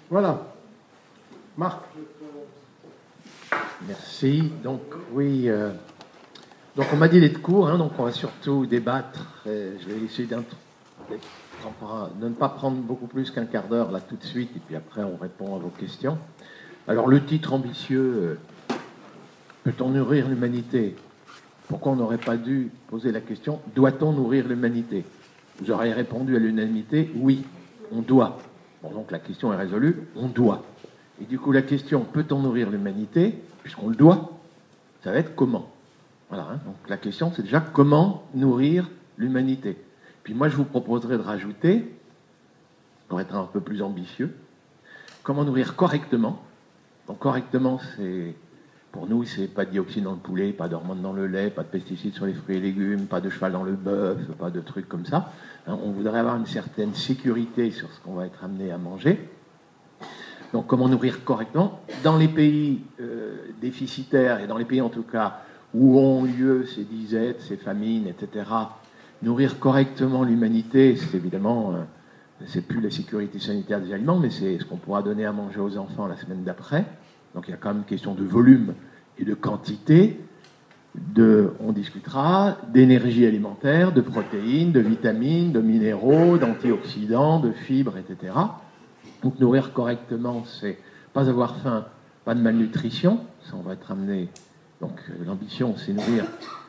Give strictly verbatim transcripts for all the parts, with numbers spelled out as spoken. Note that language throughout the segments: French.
Voilà. Marc. Merci. Donc, oui. Euh, donc, on m'a dit d'être court, hein, donc on va surtout débattre. Et je vais essayer de ne pas prendre beaucoup plus qu'un quart d'heure là tout de suite, et puis après on répond à vos questions. Alors, le titre ambitieux, euh, peut-on nourrir l'humanité? Pourquoi on n'aurait pas dû poser la question, doit-on nourrir l'humanité? Vous auriez répondu à l'unanimité, oui, on doit. Bon, donc la question est résolue, on doit. Et du coup, la question, peut-on nourrir l'humanité, puisqu'on le doit, ça va être comment. Voilà, hein, donc la question, c'est déjà comment nourrir l'humanité. Puis moi, je vous proposerai de rajouter, pour être un peu plus ambitieux, comment nourrir correctement. Donc correctement, c'est... Pour nous, c'est pas de dioxine dans le poulet, pas d'hormones dans le lait, pas de pesticides sur les fruits et légumes, pas de cheval dans le bœuf, pas de trucs comme ça. Hein, on voudrait avoir une certaine sécurité sur ce qu'on va être amené à manger. Donc, comment nourrir correctement? Dans les pays euh, déficitaires, et dans les pays en tout cas où ont lieu ces disettes, ces famines, et cetera, nourrir correctement l'humanité, c'est évidemment, euh, c'est plus la sécurité sanitaire des aliments, mais c'est ce qu'on pourra donner à manger aux enfants la semaine d'après. Donc il y a quand même une question de volume et de quantité, de, on discutera, d'énergie alimentaire, de protéines, de vitamines, de minéraux, d'antioxydants, de fibres, et cetera. Donc nourrir correctement, c'est pas avoir faim, pas de malnutrition, ça on va être amené. Donc l'ambition, c'est nourrir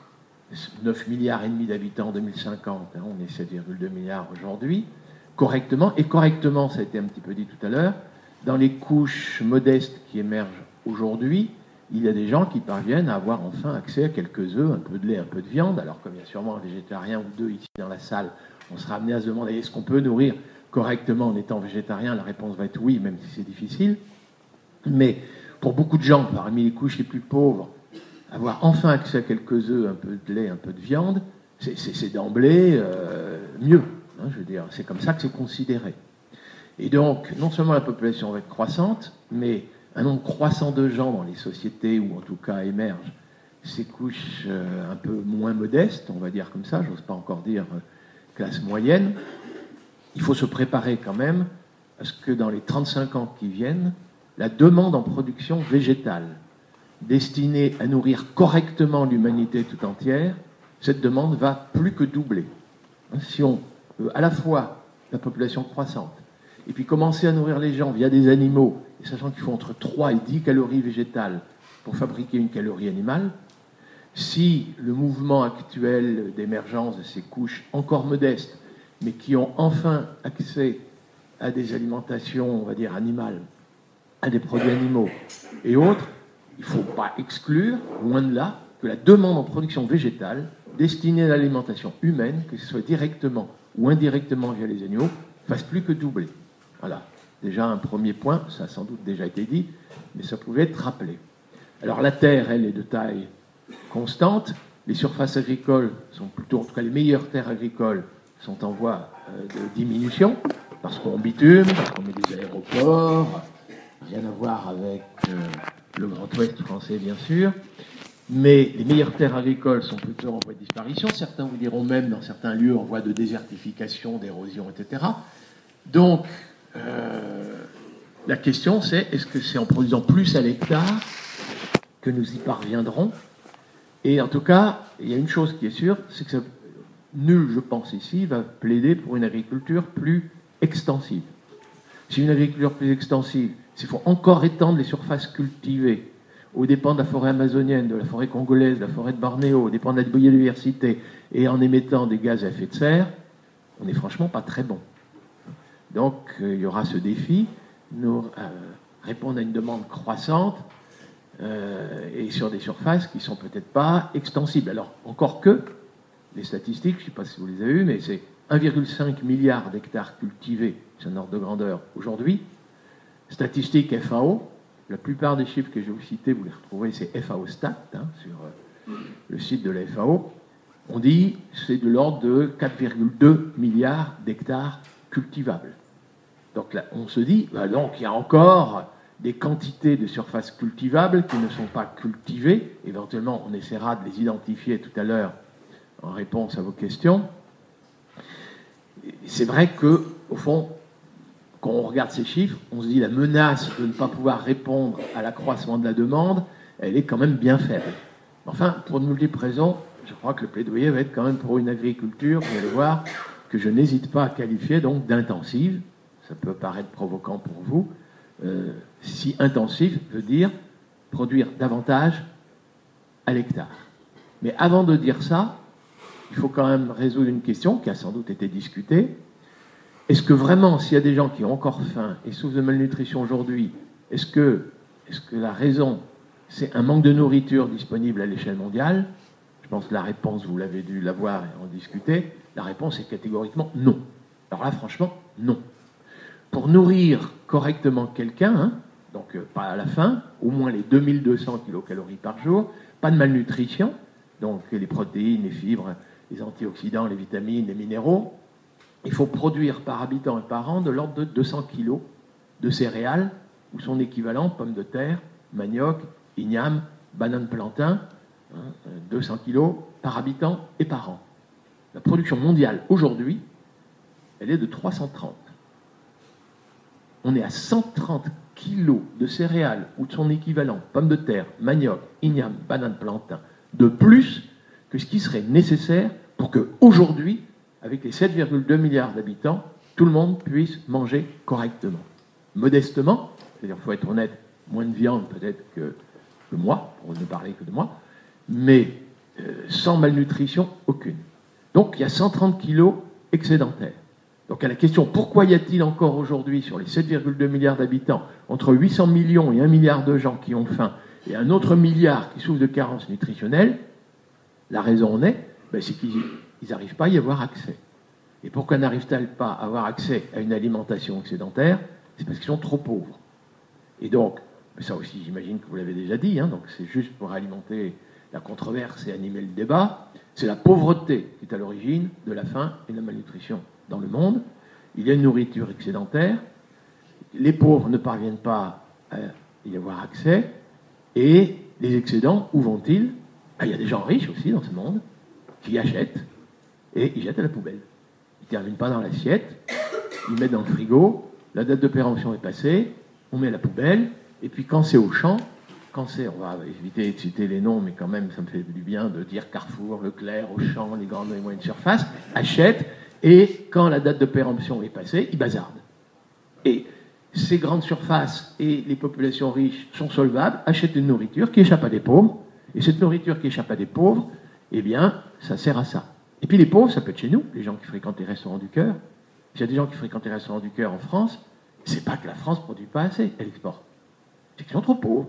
neuf milliards et demi d'habitants en deux mille cinquante, hein, on est sept virgule deux milliards aujourd'hui, correctement, et correctement, ça a été un petit peu dit tout à l'heure, dans les couches modestes qui émergent aujourd'hui, il y a des gens qui parviennent à avoir enfin accès à quelques œufs, un peu de lait, un peu de viande. Alors comme il y a sûrement un végétarien ou deux ici dans la salle, on sera amené à se demander est-ce qu'on peut nourrir correctement en étant végétarien? La réponse va être oui, même si c'est difficile. Mais pour beaucoup de gens, parmi les couches les plus pauvres, avoir enfin accès à quelques œufs, un peu de lait, un peu de viande, c'est, c'est, c'est d'emblée euh, mieux. Hein, je veux dire, c'est comme ça que c'est considéré. Et donc, non seulement la population va être croissante, mais un nombre croissant de gens dans les sociétés, où en tout cas émergent ces couches euh, un peu moins modestes, on va dire comme ça, j'ose pas encore dire euh, classe moyenne, il faut se préparer quand même à ce que dans les trente-cinq ans qui viennent, la demande en production végétale, destinée à nourrir correctement l'humanité tout entière, cette demande va plus que doubler. Si on veut à la fois la population croissante, et puis commencer à nourrir les gens via des animaux, et sachant qu'il faut entre trois et dix calories végétales pour fabriquer une calorie animale, si le mouvement actuel d'émergence de ces couches encore modestes, mais qui ont enfin accès à des alimentations, on va dire, animales, à des produits animaux et autres, il ne faut pas exclure, loin de là, que la demande en production végétale destinée à l'alimentation humaine, que ce soit directement ou indirectement via les animaux, fasse plus que doubler. Voilà, déjà un premier point, ça a sans doute déjà été dit, mais ça pouvait être rappelé. Alors la terre, elle, est de taille constante, les surfaces agricoles sont plutôt, en tout cas les meilleures terres agricoles sont en voie euh, de diminution, parce qu'on bitume, parce qu'on met des aéroports, rien à voir avec euh, le Grand Ouest français bien sûr, mais les meilleures terres agricoles sont plutôt en voie de disparition, certains vous diront même dans certains lieux en voie de désertification, d'érosion, et cetera. Donc, Euh, la question c'est, est-ce que c'est en produisant plus à l'hectare que nous y parviendrons? Et en tout cas, il y a une chose qui est sûre, c'est que ça, nul, je pense ici, va plaider pour une agriculture plus extensive. Si une agriculture plus extensive, s'il faut encore étendre les surfaces cultivées aux dépens de la forêt amazonienne, de la forêt congolaise, de la forêt de Bornéo, aux dépens de la biodiversité, et en émettant des gaz à effet de serre, on n'est franchement pas très bon. Donc, euh, il y aura ce défi, nous euh, répondre à une demande croissante euh, et sur des surfaces qui ne sont peut-être pas extensibles. Alors, encore que, les statistiques, je ne sais pas si vous les avez eues, mais c'est un virgule cinq milliard d'hectares cultivés, c'est un ordre de grandeur aujourd'hui. Statistique F A O, la plupart des chiffres que je vais vous citer, vous les retrouvez, c'est F A O Stat, hein, sur euh, le site de la F A O. On dit c'est de l'ordre de quatre virgule deux milliards d'hectares cultivables. Donc là, on se dit, bah donc il y a encore des quantités de surfaces cultivables qui ne sont pas cultivées. Éventuellement, on essaiera de les identifier tout à l'heure en réponse à vos questions. C'est vrai que, au fond, quand on regarde ces chiffres, on se dit la menace de ne pas pouvoir répondre à l'accroissement de la demande, elle est quand même bien faible. Enfin, pour de multiples raisons, je crois que le plaidoyer va être quand même pour une agriculture, vous allez voir, que je n'hésite pas à qualifier donc d'intensive. Ça peut paraître provoquant pour vous. Euh, si intensif veut dire produire davantage à l'hectare. Mais avant de dire ça, il faut quand même résoudre une question qui a sans doute été discutée. Est-ce que vraiment, s'il y a des gens qui ont encore faim et souffrent de malnutrition aujourd'hui, est-ce que, est-ce que la raison, c'est un manque de nourriture disponible à l'échelle mondiale? Je pense que la réponse, vous l'avez dû l'avoir et en discuter, la réponse est catégoriquement non. Alors là, franchement, non. Pour nourrir correctement quelqu'un, hein, donc euh, pas à la faim, au moins les deux mille deux cents kilocalories par jour, pas de malnutrition, donc les protéines, les fibres, les antioxydants, les vitamines, les minéraux, il faut produire par habitant et par an de l'ordre de deux cents kilos de céréales ou son équivalent, pommes de terre, manioc, igname, banane plantain, hein, deux cents kilos par habitant et par an. La production mondiale aujourd'hui, elle est de trois cent trente. On est à cent trente kilos de céréales ou de son équivalent, pommes de terre, manioc, igname, banane plantain, de plus que ce qui serait nécessaire pour qu'aujourd'hui, avec les sept virgule deux milliards d'habitants, tout le monde puisse manger correctement. Modestement, c'est-à-dire, il faut être honnête, moins de viande peut-être que, que moi, pour ne parler que de moi, mais euh, sans malnutrition aucune. Donc il y a cent trente kilos excédentaires. Donc à la question, pourquoi y a-t-il encore aujourd'hui, sur les sept virgule deux milliards d'habitants, entre huit cents millions et un milliard de gens qui ont faim, et un autre milliard qui souffrent de carences nutritionnelles, la raison en est, ben, c'est qu'ils n'arrivent pas à y avoir accès. Et pourquoi n'arrivent-ils pas à avoir accès à une alimentation excédentaire? C'est parce qu'ils sont trop pauvres. Et donc, ça aussi j'imagine que vous l'avez déjà dit, hein, donc c'est juste pour alimenter la controverse et animer le débat, c'est la pauvreté qui est à l'origine de la faim et de la malnutrition dans le monde. Il y a une nourriture excédentaire, les pauvres ne parviennent pas à y avoir accès, et les excédents, où vont-ils? Ah, il y a des gens riches aussi dans ce monde qui achètent et ils jettent à la poubelle. Ils ne terminent pas dans l'assiette, ils mettent dans le frigo, la date de péremption est passée, on met à la poubelle, et puis quand c'est au champ, quand c'est, on va éviter de citer les noms, mais quand même ça me fait du bien de dire Carrefour, Leclerc, Auchan, les grandes et moyennes surfaces, achètent, et quand la date de péremption est passée, ils bazardent. Et ces grandes surfaces et les populations riches sont solvables, achètent une nourriture qui échappe à des pauvres, et cette nourriture qui échappe à des pauvres, eh bien, ça sert à ça. Et puis les pauvres, ça peut être chez nous, les gens qui fréquentent les restaurants du cœur. S'il y a des gens qui fréquentent les restaurants du cœur en France, c'est pas que la France ne produit pas assez, elle exporte. C'est qu'ils sont trop pauvres.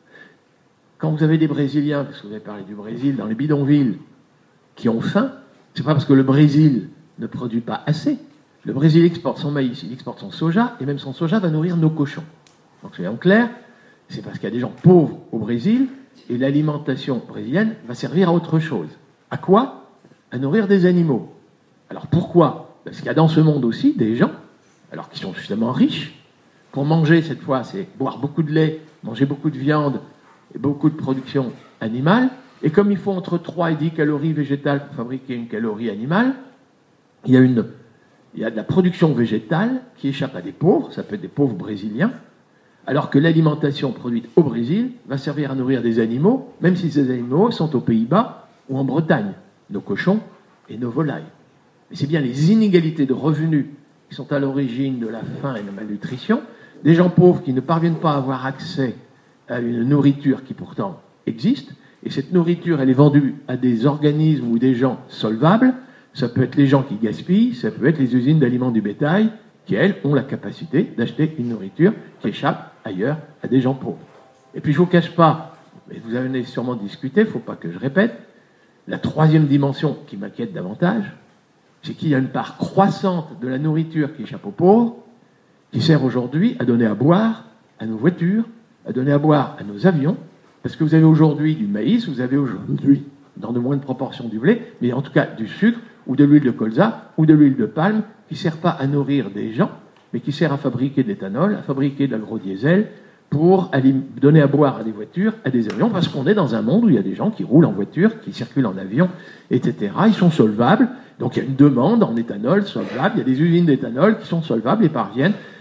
Quand vous avez des Brésiliens, parce que vous avez parlé du Brésil, dans les bidonvilles, qui ont faim, c'est pas parce que le Brésil ne produit pas assez. Le Brésil exporte son maïs, il exporte son soja, et même son soja va nourrir nos cochons. Donc c'est en clair, c'est parce qu'il y a des gens pauvres au Brésil, et l'alimentation brésilienne va servir à autre chose. À quoi? À nourrir des animaux. Alors pourquoi? Parce qu'il y a dans ce monde aussi des gens, alors qui sont justement riches, pour manger cette fois, c'est boire beaucoup de lait, manger beaucoup de viande, et beaucoup de production animale, et comme il faut entre trois et dix calories végétales pour fabriquer une calorie animale, il y a, une, il y a de la production végétale qui échappe à des pauvres, ça peut être des pauvres brésiliens, alors que l'alimentation produite au Brésil va servir à nourrir des animaux, même si ces animaux sont aux Pays-Bas ou en Bretagne, nos cochons et nos volailles. Et c'est bien les inégalités de revenus qui sont à l'origine de la faim et de la malnutrition, des gens pauvres qui ne parviennent pas à avoir accès à une nourriture qui pourtant existe, et cette nourriture, elle est vendue à des organismes ou des gens solvables. Ça peut être les gens qui gaspillent, ça peut être les usines d'aliments du bétail qui, elles, ont la capacité d'acheter une nourriture qui échappe ailleurs à des gens pauvres. Et puis je ne vous cache pas, mais vous avez sûrement discuté, il ne faut pas que je répète, la troisième dimension qui m'inquiète davantage, c'est qu'il y a une part croissante de la nourriture qui échappe aux pauvres, qui sert aujourd'hui à donner à boire à nos voitures, à donner à boire à nos avions, parce que vous avez aujourd'hui du maïs, vous avez aujourd'hui, dans de moindres proportions, du blé, mais en tout cas du sucre, ou de l'huile de colza, ou de l'huile de palme, qui ne sert pas à nourrir des gens, mais qui sert à fabriquer de l'éthanol, à fabriquer de l'agro-diesel, pour donner à boire à des voitures, à des avions, parce qu'on est dans un monde où il y a des gens qui roulent en voiture, qui circulent en avion, et cetera. Ils sont solvables, donc il y a une demande en éthanol solvable, il y a des usines d'éthanol qui sont solvables et parviennent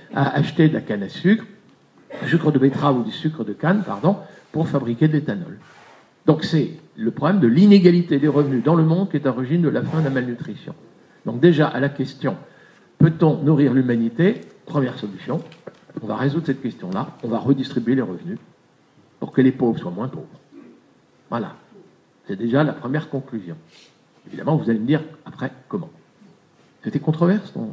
à acheter de la canne à sucre, du sucre de betterave ou du sucre de canne, pardon, pour fabriquer de l'éthanol. Donc c'est le problème de l'inégalité des revenus dans le monde qui est à l'origine de la fin de la malnutrition. Donc déjà, à la question, peut-on nourrir l'humanité? Première solution, on va résoudre cette question-là, on va redistribuer les revenus pour que les pauvres soient moins pauvres. Voilà. C'est déjà la première conclusion. Évidemment, vous allez me dire, après, comment? C'était controverse, non?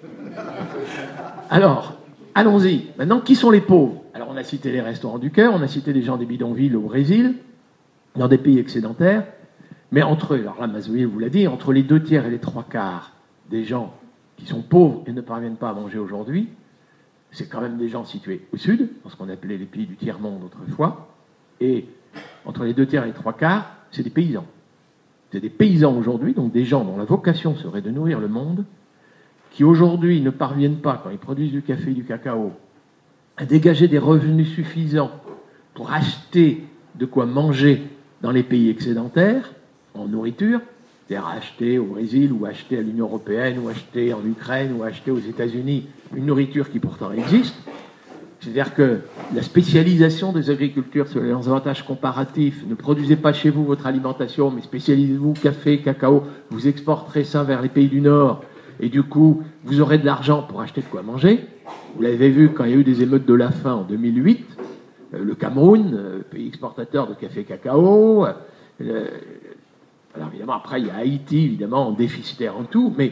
Alors, allons-y. Maintenant, qui sont les pauvres? Alors, on a cité les restaurants du cœur, on a cité les gens des bidonvilles au Brésil, dans des pays excédentaires, mais entre eux, alors là, Mazoyer vous l'a dit, entre les deux tiers et les trois quarts des gens qui sont pauvres et ne parviennent pas à manger aujourd'hui, c'est quand même des gens situés au sud, dans ce qu'on appelait les pays du tiers-monde autrefois, et entre les deux tiers et les trois quarts, c'est des paysans. C'est des paysans aujourd'hui, donc des gens dont la vocation serait de nourrir le monde, qui aujourd'hui ne parviennent pas, quand ils produisent du café et du cacao, à dégager des revenus suffisants pour acheter de quoi manger dans les pays excédentaires, en nourriture, c'est-à-dire acheter au Brésil, ou acheter à l'Union européenne, ou acheter en Ukraine, ou acheter aux États-Unis une nourriture qui pourtant existe. C'est-à-dire que la spécialisation des agricultures sur les avantages comparatifs, ne produisez pas chez vous votre alimentation, mais spécialisez-vous café, cacao, vous exporterez ça vers les pays du Nord, et du coup, vous aurez de l'argent pour acheter de quoi manger. Vous l'avez vu quand il y a eu des émeutes de la faim en deux mille huit, le Cameroun, pays exportateur de café cacao. Le... Alors évidemment, après, il y a Haïti, évidemment, en déficitaire en tout, mais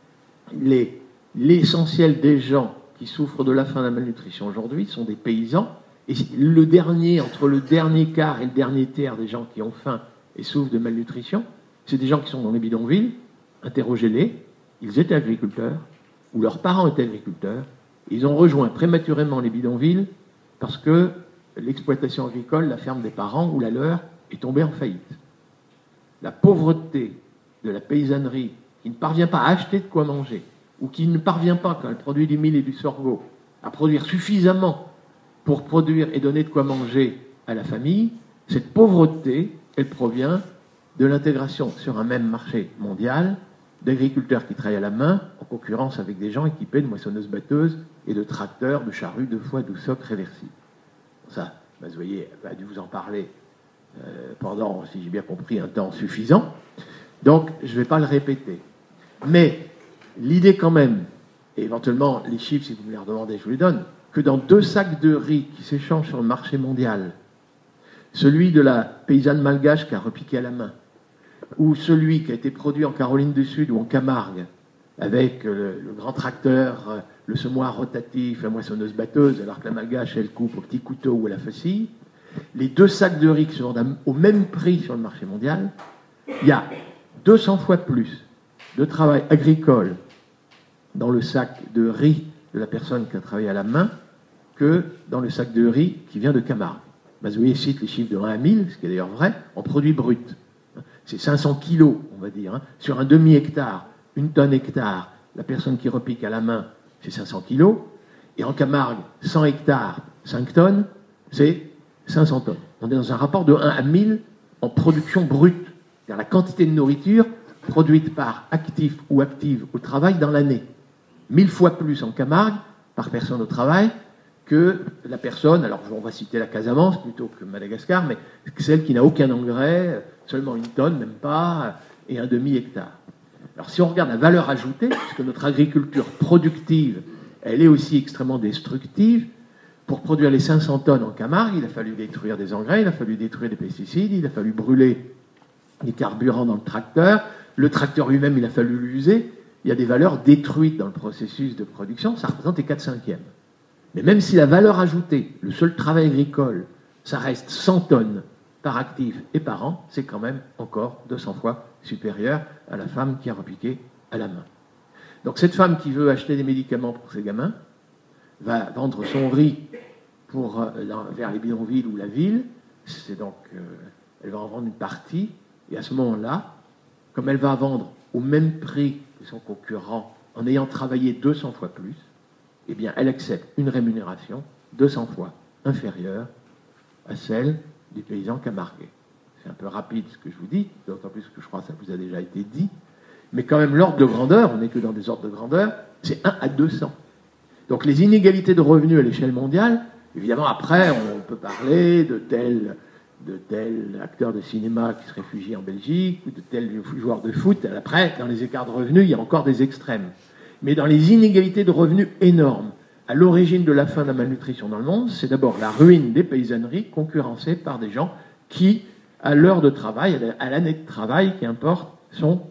les... l'essentiel des gens qui souffrent de la faim et de la malnutrition aujourd'hui sont des paysans. Et le dernier, entre le dernier quart et le dernier tiers des gens qui ont faim et souffrent de malnutrition, c'est des gens qui sont dans les bidonvilles. Interrogez-les, ils étaient agriculteurs, ou leurs parents étaient agriculteurs. Ils ont rejoint prématurément les bidonvilles parce que l'exploitation agricole, la ferme des parents ou la leur, est tombée en faillite. La pauvreté de la paysannerie qui ne parvient pas à acheter de quoi manger, ou qui ne parvient pas, quand elle produit du mil et du sorgho, à produire suffisamment pour produire et donner de quoi manger à la famille, cette pauvreté, elle provient de l'intégration sur un même marché mondial d'agriculteurs qui travaillent à la main, en concurrence avec des gens équipés de moissonneuses-batteuses et de tracteurs, de charrues, de foies, de socs réversibles. Ça, Mazoyer a dû vous en parler euh, pendant, si j'ai bien compris, un temps suffisant. Donc, je ne vais pas le répéter. Mais l'idée quand même, et éventuellement les chiffres, si vous me les redemandez, je vous les donne, que dans deux sacs de riz qui s'échangent sur le marché mondial, celui de la paysanne malgache qui a repiqué à la main, ou celui qui a été produit en Caroline du Sud ou en Camargue, avec le, le grand tracteur, le semoir rotatif, la moissonneuse-batteuse, alors que la malgache, elle coupe au petit couteau ou à la faucille, les deux sacs de riz qui se vendent au même prix sur le marché mondial, il y a deux cents fois plus de travail agricole dans le sac de riz de la personne qui a travaillé à la main que dans le sac de riz qui vient de Camargue. Mazoyer cite les chiffres de un à mille, ce qui est d'ailleurs vrai, en produits bruts. C'est cinq cents kilos, on va dire. Hein. Sur un demi-hectare, une tonne hectare, la personne qui repique à la main, c'est cinq cents kilos. Et en Camargue, cent hectares, cinq tonnes, c'est cinq cents tonnes. On est dans un rapport de un à mille en production brute. C'est-à-dire la quantité de nourriture produite par actif ou active au travail dans l'année. Mille fois plus en Camargue, par personne au travail, que la personne, alors on va citer la Casamance plutôt que Madagascar, mais celle qui n'a aucun engrais, seulement une tonne, même pas, et un demi-hectare. Alors si on regarde la valeur ajoutée, puisque notre agriculture productive, elle est aussi extrêmement destructive, pour produire les cinq cents tonnes en Camargue, il a fallu détruire des engrais, il a fallu détruire des pesticides, il a fallu brûler des carburants dans le tracteur, le tracteur lui-même, il a fallu l'user, il y a des valeurs détruites dans le processus de production, ça représente les quatre cinquièmes. Mais même si la valeur ajoutée, le seul travail agricole, ça reste cent tonnes par actif et par an, c'est quand même encore deux cents fois supérieur à la femme qui a repiqué à la main. Donc cette femme qui veut acheter des médicaments pour ses gamins va vendre son riz pour, euh, vers les bidonvilles ou la ville, c'est donc, euh, elle va en vendre une partie, et à ce moment-là, comme elle va vendre au même prix que son concurrent, en ayant travaillé deux cents fois plus, eh bien, elle accepte une rémunération deux cents fois inférieure à celle du paysan camarguais. C'est un peu rapide ce que je vous dis, d'autant plus que je crois que ça vous a déjà été dit, mais quand même l'ordre de grandeur, on n'est que dans des ordres de grandeur, c'est un à deux cents. Donc les inégalités de revenus à l'échelle mondiale, évidemment après on peut parler de tel, de tel acteur de cinéma qui se réfugie en Belgique, ou de tel joueur de foot. Après, dans les écarts de revenus, il y a encore des extrêmes. Mais dans les inégalités de revenus énormes, à l'origine de la fin de la malnutrition dans le monde, c'est d'abord la ruine des paysanneries concurrencées par des gens qui, à l'heure de travail, à l'année de travail qui importe, sont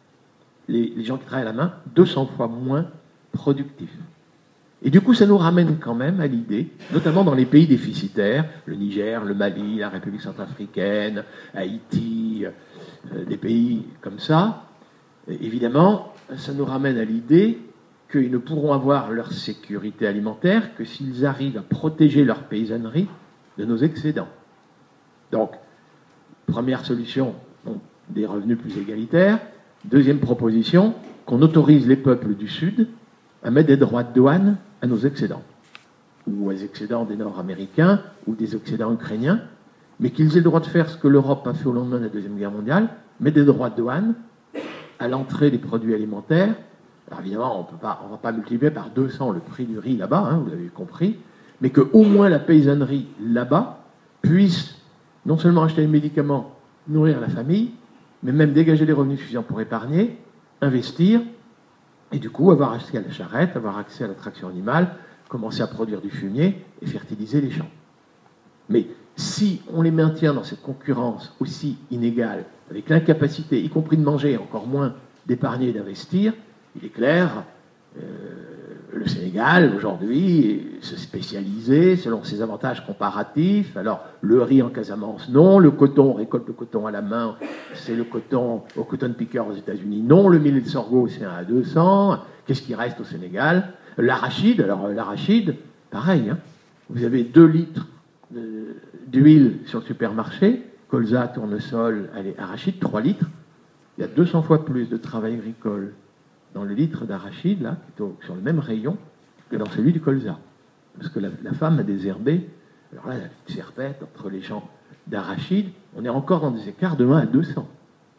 les, les gens qui travaillent à la main deux cents fois moins productifs. Et du coup, ça nous ramène quand même à l'idée, notamment dans les pays déficitaires, le Niger, le Mali, la République centrafricaine, Haïti, euh, des pays comme ça, évidemment, ça nous ramène à l'idée qu'ils ne pourront avoir leur sécurité alimentaire que s'ils arrivent à protéger leur paysannerie de nos excédents. Donc, première solution, bon, des revenus plus égalitaires. Deuxième proposition, qu'on autorise les peuples du Sud à mettre des droits de douane à nos excédents, ou aux excédents des Nord-Américains, ou des excédents ukrainiens, mais qu'ils aient le droit de faire ce que l'Europe a fait au lendemain de la Deuxième Guerre mondiale, mettre des droits de douane à l'entrée des produits alimentaires. Alors évidemment, on ne va pas multiplier par deux cents le prix du riz là-bas, hein, vous l'avez compris, mais qu'au moins la paysannerie là-bas puisse non seulement acheter les médicaments, nourrir la famille, mais même dégager des revenus suffisants pour épargner, investir, et du coup avoir accès à la charrette, avoir accès à la traction animale, commencer à produire du fumier et fertiliser les champs. Mais si on les maintient dans cette concurrence aussi inégale, avec l'incapacité, y compris de manger, encore moins d'épargner et d'investir, il est clair, euh, le Sénégal, aujourd'hui, se spécialiser selon ses avantages comparatifs. Alors, le riz en Casamance, non. Le coton, on récolte le coton à la main, c'est le coton au cotton picker aux États-Unis, non. Le millet de sorgho, c'est un à deux cents. Qu'est-ce qui reste au Sénégal? L'arachide, alors l'arachide, pareil, hein. Vous avez deux litres de, d'huile sur le supermarché, colza, tournesol, allez, arachide, trois litres. Il y a deux cents fois plus de travail agricole dans le litre d'arachide, là, qui est au, sur le même rayon, que dans celui du colza. Parce que la, la femme a désherbé, alors là, la petite serpette entre les champs d'arachide, on est encore dans des écarts de un à deux cents.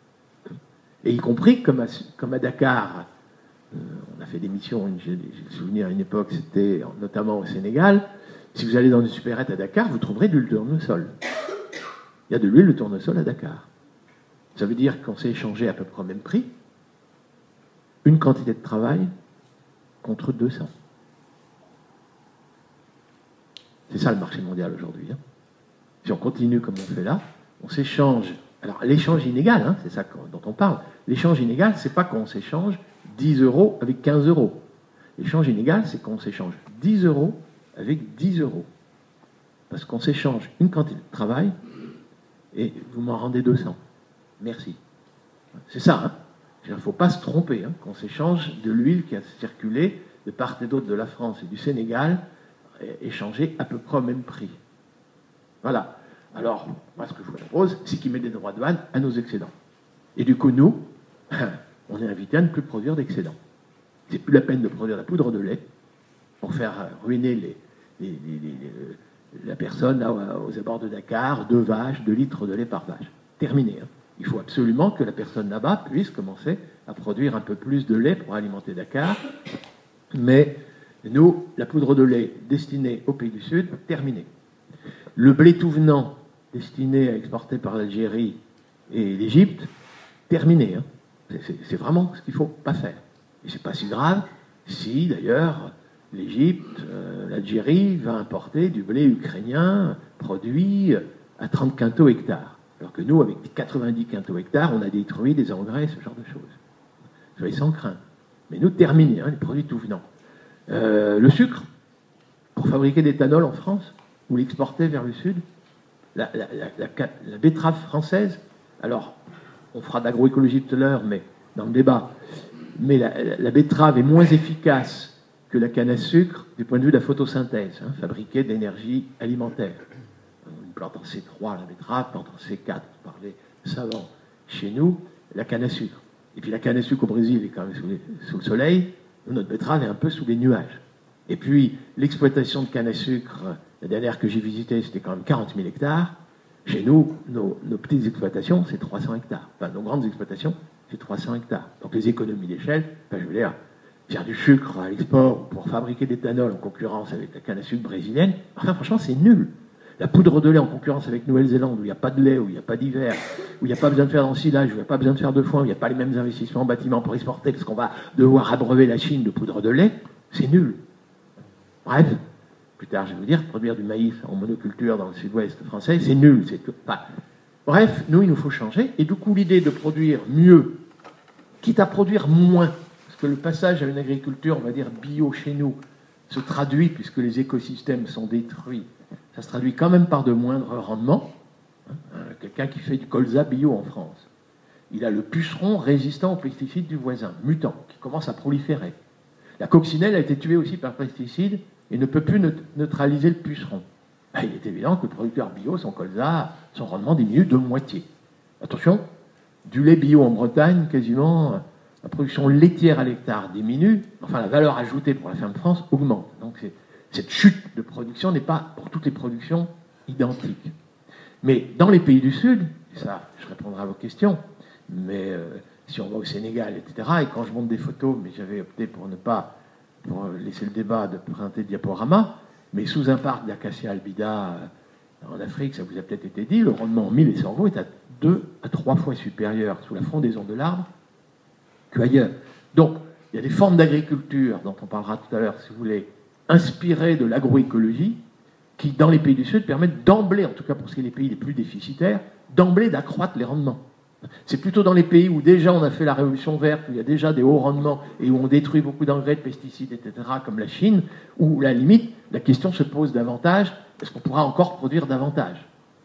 Et y compris, comme à, comme à Dakar, euh, on a fait des missions, j'ai le souvenir à une époque, c'était notamment au Sénégal, si vous allez dans une supérette à Dakar, vous trouverez de l'huile de tournesol. Il y a de l'huile de tournesol à Dakar. Ça veut dire qu'on s'est échangé à peu près au même prix, une quantité de travail contre deux cents. C'est ça le marché mondial aujourd'hui. Hein. Si on continue comme on fait là, on s'échange. Alors l'échange inégal, hein, c'est ça dont on parle. L'échange inégal, c'est pas qu'on s'échange dix euros avec quinze euros. L'échange inégal, c'est qu'on s'échange dix euros avec dix euros. Parce qu'on s'échange une quantité de travail et vous m'en rendez deux cents. Merci. C'est ça, hein. Il ne faut pas se tromper, hein, qu'on s'échange de l'huile qui a circulé de part et d'autre de la France et du Sénégal, échangée à peu près au même prix. Voilà. Alors, moi, ce que je vous propose, c'est qu'ils mettent des droits de douane à nos excédents. Et du coup, nous, on est invités à ne plus produire d'excédents. C'est plus la peine de produire la poudre de lait pour faire ruiner les, les, les, les, la personne là, aux abords de Dakar, deux vaches, deux litres de lait par vache. Terminé, hein. Il faut absolument que la personne là-bas puisse commencer à produire un peu plus de lait pour alimenter Dakar. Mais nous, la poudre de lait destinée aux pays du Sud, terminée. Le blé tout venant, destiné à exporter par l'Algérie et l'Égypte, terminé. Hein. C'est, c'est vraiment ce qu'il ne faut pas faire. Et ce n'est pas si grave si, d'ailleurs, l'Égypte, euh, l'Algérie va importer du blé ukrainien produit à trente quintaux hectares. Alors que nous, avec quatre-vingt-dix quintaux hectares, on a détruit des engrais, ce genre de choses. Soyez sans crainte. Mais nous, terminés, hein, les produits tout venant. Euh, le sucre, pour fabriquer d'éthanol en France, ou l'exporter vers le sud, la, la, la, la, la betterave française, alors, on fera d'agroécologie tout à l'heure, mais dans le débat, mais la, la, la betterave est moins efficace que la canne à sucre du point de vue de la photosynthèse, hein, fabriquer de l'énergie alimentaire. Une plante en C trois, la betterave, plante en C quatre, pour parler savant. Chez nous, la canne à sucre. Et puis la canne à sucre au Brésil est quand même sous, les, sous le soleil, nous, notre betterave est un peu sous les nuages. Et puis, l'exploitation de canne à sucre, la dernière que j'ai visitée, c'était quand même quarante mille hectares. Chez nous, nos, nos petites exploitations, c'est trois cents hectares. Enfin, nos grandes exploitations, c'est trois cents hectares. Donc les économies d'échelle, enfin, je veux dire, faire du sucre à l'export, pour fabriquer d'éthanol en concurrence avec la canne à sucre brésilienne, enfin franchement c'est nul. La poudre de lait en concurrence avec Nouvelle-Zélande, où il n'y a pas de lait, où il n'y a pas d'hiver, où il n'y a pas besoin de faire d'ensilage, où il n'y a pas besoin de faire de foin, où il n'y a pas les mêmes investissements en bâtiment pour exporter, parce qu'on va devoir abreuver la Chine de poudre de lait, c'est nul. Bref, plus tard je vais vous dire, produire du maïs en monoculture dans le sud-ouest français, c'est nul. C'est tout. Enfin, bref, nous, il nous faut changer, et du coup l'idée de produire mieux, quitte à produire moins, parce que le passage à une agriculture, on va dire bio chez nous, se traduit, puisque les écosystèmes sont détruits, ça se traduit quand même par de moindres rendements. Quelqu'un qui fait du colza bio en France, il a le puceron résistant aux pesticides du voisin, mutant, qui commence à proliférer. La coccinelle a été tuée aussi par pesticides et ne peut plus neutraliser le puceron. Ben, il est évident que le producteur bio, son colza, son rendement diminue de moitié. Attention, du lait bio en Bretagne, quasiment, la production laitière à l'hectare diminue, enfin la valeur ajoutée pour la ferme de France augmente. Donc c'est cette chute de production n'est pas, pour toutes les productions, identique. Mais dans les pays du Sud, et ça, je répondrai à vos questions, mais euh, si on va au Sénégal, et cetera, et quand je montre des photos, mais j'avais opté pour ne pas, pour laisser le débat de présenter le diaporama, mais sous un parc d'Acacia albida euh, en Afrique, ça vous a peut-être été dit, le rendement en mille et sorgho est à deux à trois fois supérieur sous la frondaison de l'arbre qu'ailleurs. Donc, il y a des formes d'agriculture, dont on parlera tout à l'heure, si vous voulez, inspirées de l'agroécologie, qui, dans les pays du Sud, permettent d'emblée, en tout cas pour ce qui est des pays les plus déficitaires, d'emblée d'accroître les rendements. C'est plutôt dans les pays où déjà on a fait la révolution verte, où il y a déjà des hauts rendements et où on détruit beaucoup d'engrais, de pesticides, et cetera, comme la Chine, où, à la limite, la question se pose davantage, est-ce qu'on pourra encore produire davantage?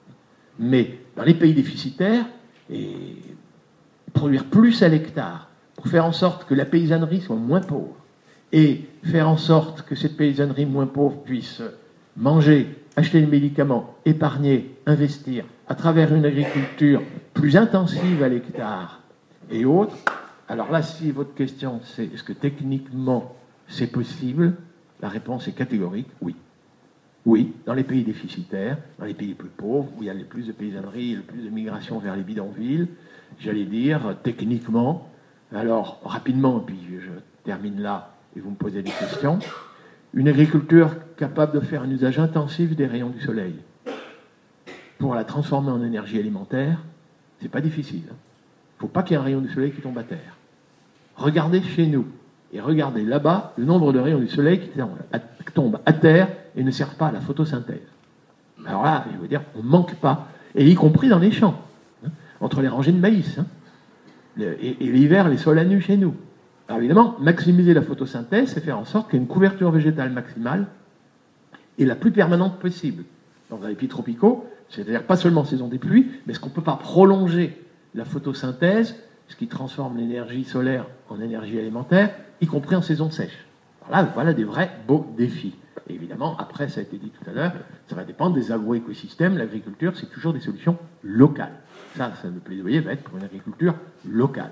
Mais dans les pays déficitaires, et produire plus à l'hectare, pour faire en sorte que la paysannerie soit moins pauvre, et faire en sorte que cette paysannerie moins pauvre puisse manger, acheter des médicaments, épargner, investir, à travers une agriculture plus intensive à l'hectare et autres. Alors là, si votre question c'est est-ce que techniquement c'est possible, la réponse est catégorique, oui. Oui, dans les pays déficitaires, dans les pays les plus pauvres, où il y a le plus de paysannerie, le plus de migration vers les bidonvilles, j'allais dire, techniquement, alors rapidement, et puis je termine là, et vous me posez des questions, une agriculture capable de faire un usage intensif des rayons du soleil pour la transformer en énergie alimentaire, c'est pas difficile. Il ne faut pas qu'il y ait un rayon du soleil qui tombe à terre. Regardez chez nous, et regardez là-bas le nombre de rayons du soleil qui tombent à terre et ne servent pas à la photosynthèse. Alors là, je veux dire, on ne manque pas, et y compris dans les champs, hein, entre les rangées de maïs, hein, le, et, et l'hiver, les sols à nu chez nous. Alors évidemment, maximiser la photosynthèse, c'est faire en sorte qu'il y ait une couverture végétale maximale et la plus permanente possible. Donc dans les pays tropicaux, c'est-à-dire pas seulement en saison des pluies, mais est-ce qu'on ne peut pas prolonger la photosynthèse, ce qui transforme l'énergie solaire en énergie alimentaire, y compris en saison sèche? Alors là, voilà des vrais beaux défis. Et évidemment, après, ça a été dit tout à l'heure, ça va dépendre des agro-écosystèmes. L'agriculture, c'est toujours des solutions locales. Ça, ça le plaidoyer va être pour une agriculture locale.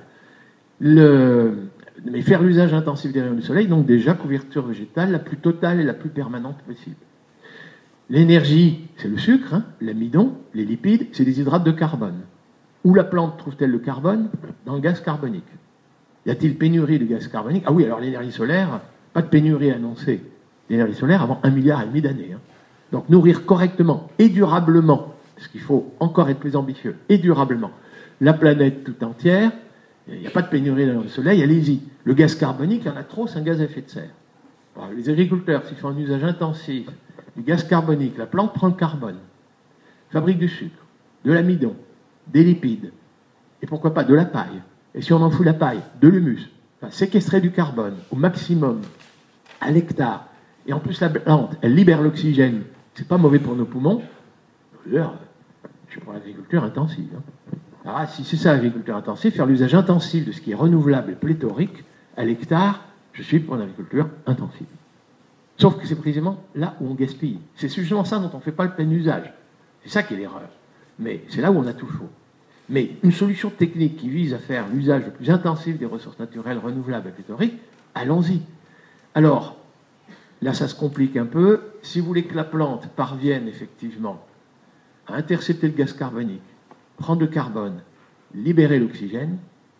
Le... Mais faire l'usage intensif des rayons du soleil, donc déjà couverture végétale la plus totale et la plus permanente possible. L'énergie, c'est le sucre, hein, l'amidon, les lipides, c'est des hydrates de carbone. Où la plante trouve-t-elle le carbone? Dans le gaz carbonique. Y a-t-il pénurie de gaz carbonique? Ah oui, alors l'énergie solaire, pas de pénurie annoncée d'énergie solaire avant un milliard et demi d'années. Hein. Donc nourrir correctement et durablement, parce qu'il faut encore être plus ambitieux, et durablement, la planète tout entière. Il n'y a pas de pénurie dans le soleil, allez-y. Le gaz carbonique, il y en a trop, c'est un gaz à effet de serre. Alors, les agriculteurs, s'ils font un usage intensif du gaz carbonique, la plante prend le carbone, fabrique du sucre, de l'amidon, des lipides, et pourquoi pas de la paille. Et si on en fout la paille, de l'humus, enfin, séquestrer du carbone au maximum, à l'hectare, et en plus la plante, elle libère l'oxygène, c'est pas mauvais pour nos poumons. D'ailleurs, je suis pour l'agriculture intensive. Hein. Alors, si c'est ça l'agriculture intensive, faire l'usage intensif de ce qui est renouvelable et pléthorique à l'hectare, je suis pour une agriculture intensive. Sauf que c'est précisément là où on gaspille. C'est justement ça dont on ne fait pas le plein usage. C'est ça qui est l'erreur. Mais c'est là où on a tout faux. Mais une solution technique qui vise à faire l'usage le plus intensif des ressources naturelles renouvelables et pléthoriques, allons-y. Alors, là ça se complique un peu. Si vous voulez que la plante parvienne effectivement à intercepter le gaz carbonique, prendre le carbone, libérer l'oxygène,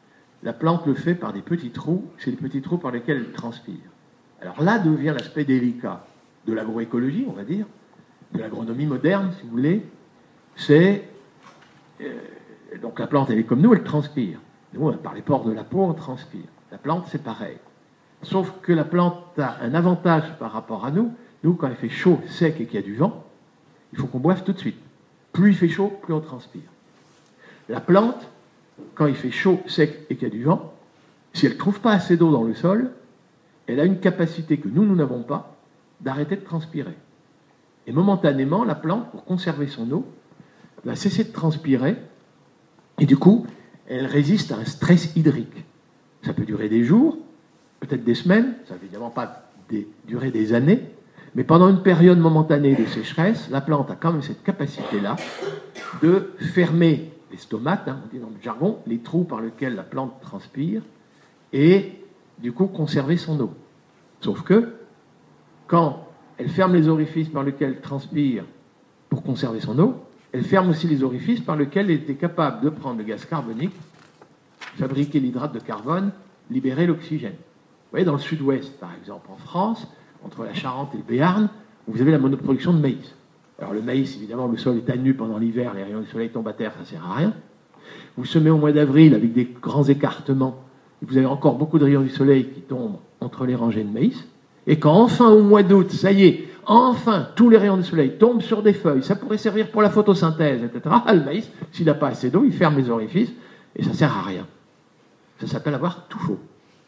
la plante le fait par des petits trous, c'est les petits trous par lesquels elle transpire. Alors là devient l'aspect délicat de l'agroécologie, on va dire, de l'agronomie moderne, si vous voulez, c'est... Euh, donc la plante, elle est comme nous, elle transpire. Nous, par les pores de la peau, on transpire. La plante, c'est pareil. Sauf que la plante a un avantage par rapport à nous. Nous, quand il fait chaud, sec et qu'il y a du vent, il faut qu'on boive tout de suite. Plus il fait chaud, plus on transpire. La plante, quand il fait chaud, sec et qu'il y a du vent, si elle ne trouve pas assez d'eau dans le sol, elle a une capacité que nous, nous n'avons pas, d'arrêter de transpirer. Et momentanément, la plante, pour conserver son eau, va cesser de transpirer, et du coup, elle résiste à un stress hydrique. Ça peut durer des jours, peut-être des semaines, ça ne va évidemment pas des, durer des années, mais pendant une période momentanée de sécheresse, la plante a quand même cette capacité-là de fermer les stomates, hein, on dit dans le jargon, les trous par lesquels la plante transpire, et du coup conserver son eau. Sauf que, quand elle ferme les orifices par lesquels elle transpire pour conserver son eau, elle ferme aussi les orifices par lesquels elle était capable de prendre le gaz carbonique, fabriquer l'hydrate de carbone, libérer l'oxygène. Vous voyez, dans le sud-ouest, par exemple, en France, entre la Charente et le Béarn, vous avez la monoproduction de maïs. Alors le maïs, évidemment, le sol est à nu pendant l'hiver, les rayons du soleil tombent à terre, ça ne sert à rien. Vous semez au mois d'avril avec des grands écartements, et vous avez encore beaucoup de rayons du soleil qui tombent entre les rangées de maïs, et quand enfin au mois d'août, ça y est, enfin tous les rayons du soleil tombent sur des feuilles, ça pourrait servir pour la photosynthèse, et cetera. Ah, le maïs, s'il n'a pas assez d'eau, il ferme les orifices, et ça ne sert à rien. Ça s'appelle avoir tout faux.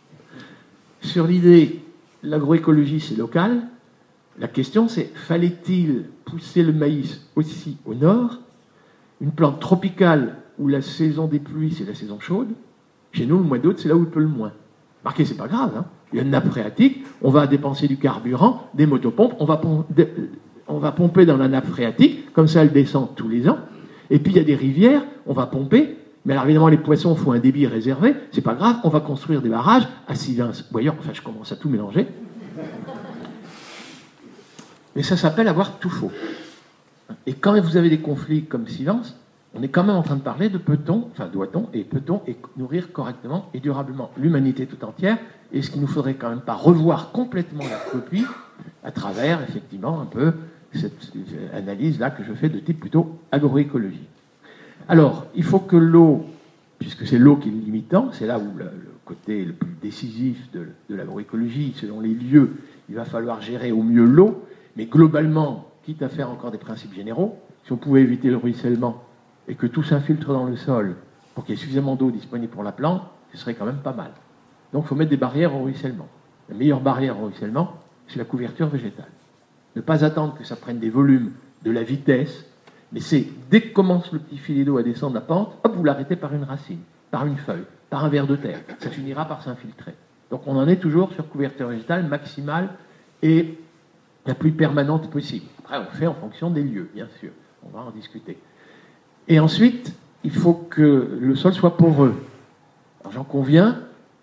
Sur l'idée, l'agroécologie c'est local, la question c'est, fallait-il pousser le maïs aussi au nord, une plante tropicale où la saison des pluies c'est la saison chaude, chez nous le mois d'août c'est là où il pleut le moins. Marquez, c'est pas grave, hein. Il y a une nappe phréatique, on va dépenser du carburant, des motopompes, on va, pomper, on va pomper dans la nappe phréatique, comme ça elle descend tous les ans, et puis il y a des rivières, on va pomper. Mais alors évidemment, les poissons font un débit réservé, c'est pas grave, on va construire des barrages à Sivins. Vous voyez, enfin, je commence à tout mélanger. Mais ça s'appelle avoir tout faux. Et quand vous avez des conflits comme Sivins, on est quand même en train de parler de peut-on, enfin doit-on, et peut-on nourrir correctement et durablement l'humanité tout entière, et ce qu'il nous faudrait quand même pas revoir complètement la copie à travers, effectivement, un peu cette analyse-là que je fais de type plutôt agroécologie. Alors, il faut que l'eau, puisque c'est l'eau qui est le limitant, c'est là où le, le côté le plus décisif de, de l'agroécologie, selon les lieux, il va falloir gérer au mieux l'eau, mais globalement, quitte à faire encore des principes généraux, si on pouvait éviter le ruissellement et que tout s'infiltre dans le sol pour qu'il y ait suffisamment d'eau disponible pour la plante, ce serait quand même pas mal. Donc il faut mettre des barrières au ruissellement. La meilleure barrière au ruissellement, c'est la couverture végétale. Ne pas attendre que ça prenne des volumes de la vitesse, mais c'est, dès que commence le petit filet d'eau à descendre la pente, hop, vous l'arrêtez par une racine, par une feuille, par un ver de terre. Ça finira par s'infiltrer. Donc on en est toujours sur couverture végétale maximale et la plus permanente possible. Après, on fait en fonction des lieux, bien sûr. On va en discuter. Et ensuite, il faut que le sol soit poreux. Alors j'en conviens,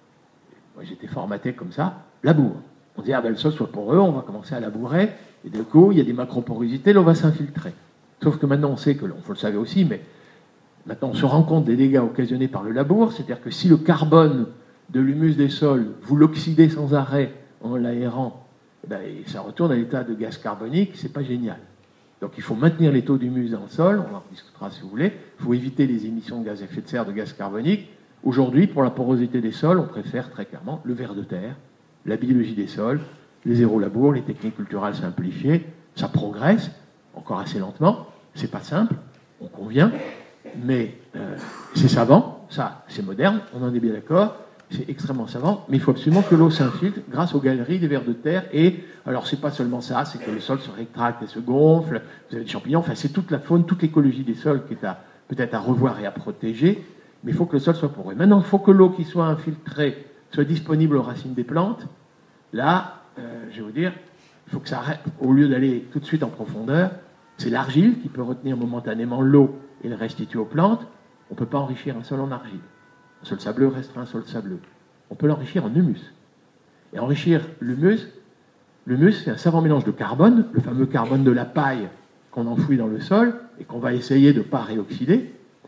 moi j'étais formaté comme ça, labour. On dit, ah ben le sol soit poreux, on va commencer à labourer, et du coup, il y a des macroporosités, l'eau va s'infiltrer. Sauf que maintenant, on sait que, on le savait aussi, mais maintenant, on se rend compte des dégâts occasionnés par le labour, c'est-à-dire que si le carbone de l'humus des sols, vous l'oxydez sans arrêt en l'aérant, eh ben, ça retourne à l'état de gaz carbonique, c'est pas génial. Donc il faut maintenir les taux d'humus dans le sol, on en discutera si vous voulez, il faut éviter les émissions de gaz à effet de serre, de gaz carbonique. Aujourd'hui, pour la porosité des sols, on préfère très clairement le ver de terre, la biologie des sols, les zéro labour, les techniques culturales simplifiées, ça progresse, encore assez lentement. C'est pas simple, on convient, mais euh, c'est savant, ça, c'est moderne, on en est bien d'accord, c'est extrêmement savant, mais il faut absolument que l'eau s'infiltre grâce aux galeries des vers de terre, et alors c'est pas seulement ça, c'est que le sol se rétracte et se gonfle, vous avez des champignons, enfin c'est toute la faune, toute l'écologie des sols qui est à, peut-être à revoir et à protéger, mais il faut que le sol soit poreux. Maintenant, il faut que l'eau qui soit infiltrée soit disponible aux racines des plantes. Là, euh, je vais vous dire, il faut que ça arrête, au lieu d'aller tout de suite en profondeur. C'est l'argile qui peut retenir momentanément l'eau et le restituer aux plantes. On ne peut pas enrichir un sol en argile. Un sol sableux restera un sol sableux. On peut l'enrichir en humus. Et enrichir l'humus, l'humus, c'est un savant mélange de carbone, le fameux carbone de la paille qu'on enfouit dans le sol et qu'on va essayer de ne pas réoxyder,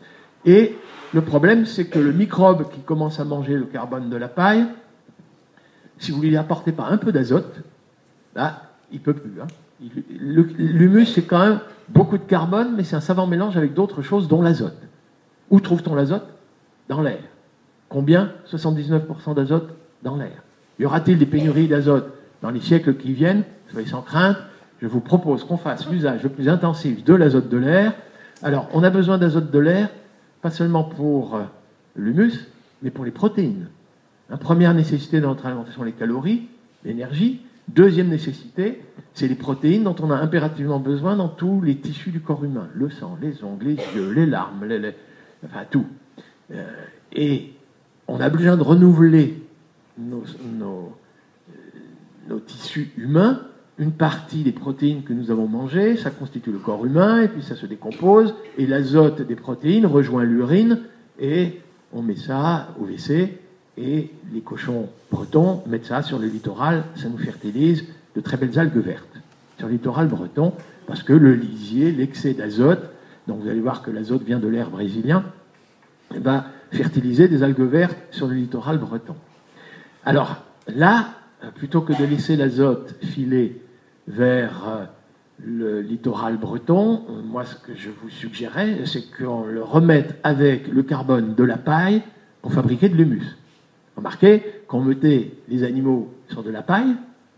Et le problème, c'est que le microbe qui commence à manger le carbone de la paille, si vous ne lui apportez pas un peu d'azote, là, il ne peut plus. Hein. L'humus, c'est quand même beaucoup de carbone, mais c'est un savant mélange avec d'autres choses, dont l'azote. Où trouve-t-on l'azote? Dans l'air. Combien? soixante-dix-neuf pour cent d'azote dans l'air. Y aura-t-il des pénuries d'azote dans les siècles qui viennent? Soyez sans crainte, je vous propose qu'on fasse l'usage le plus intensif de l'azote de l'air. Alors, on a besoin d'azote de l'air, pas seulement pour euh, l'humus, mais pour les protéines. La première nécessité de notre alimentation, les calories, l'énergie. Deuxième nécessité, c'est les protéines dont on a impérativement besoin dans tous les tissus du corps humain. Le sang, les ongles, les yeux, les larmes, les, les, enfin tout. Euh, et on a besoin de renouveler nos, nos, nos tissus humains. Une partie des protéines que nous avons mangées, ça constitue le corps humain, et puis ça se décompose, et l'azote des protéines rejoint l'urine, et on met ça au W C, et les cochons bretons mettent ça sur le littoral, ça nous fertilise de très belles algues vertes. Sur le littoral breton, parce que le lisier, l'excès d'azote, donc vous allez voir que l'azote vient de l'air brésilien, va fertiliser des algues vertes sur le littoral breton. Alors là, plutôt que de laisser l'azote filer vers le littoral breton, moi ce que je vous suggérais, c'est qu'on le remette avec le carbone de la paille pour fabriquer de l'humus. Remarquez qu'on mettait les animaux sur de la paille,